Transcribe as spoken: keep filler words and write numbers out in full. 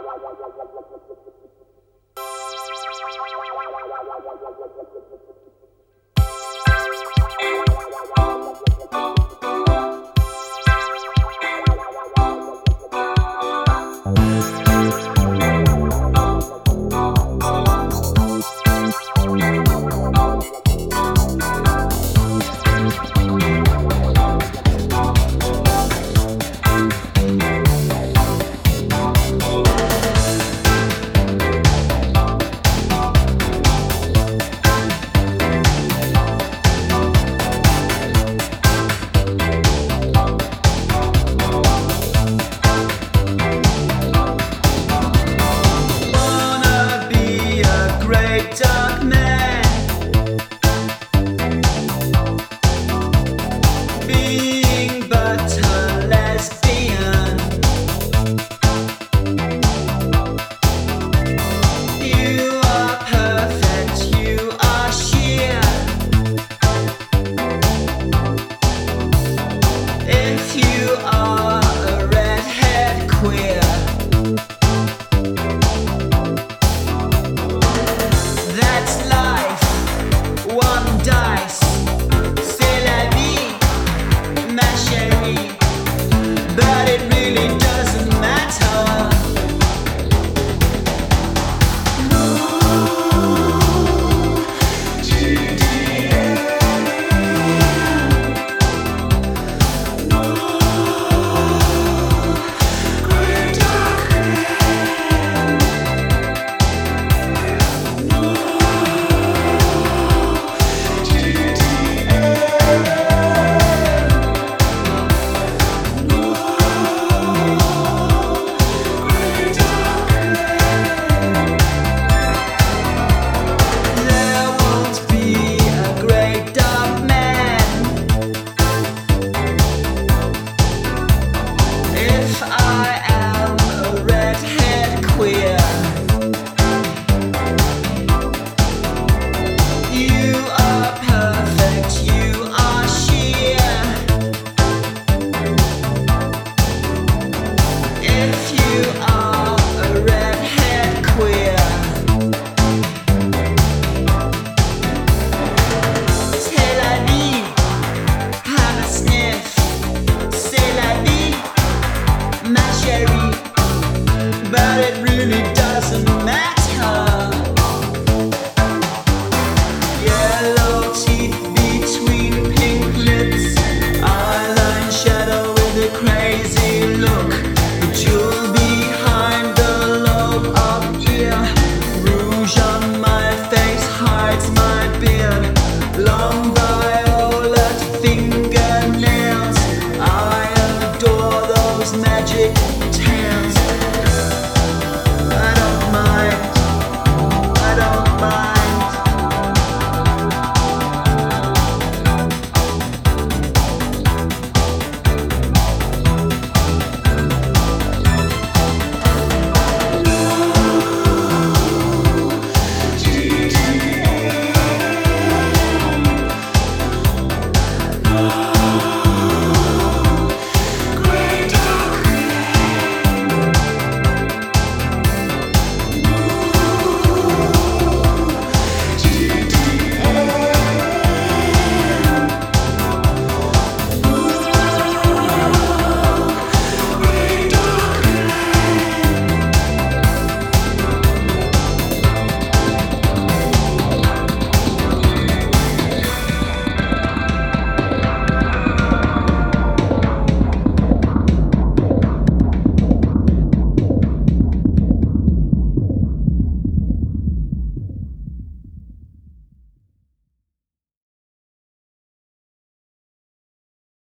Dark man, being but a lesbian. You are perfect, you are sheer. If you are a redhead queer, that's life, one dice. C'est la vie, ma chérie. But it really doesn't matter. But it really doesn't matter. Yellow teeth between pink lips, eyeline shadow with a crazy look, the jewel behind the lobe of ear, rouge on my face hides my beard, long violet fingernails, I adore those magic tales.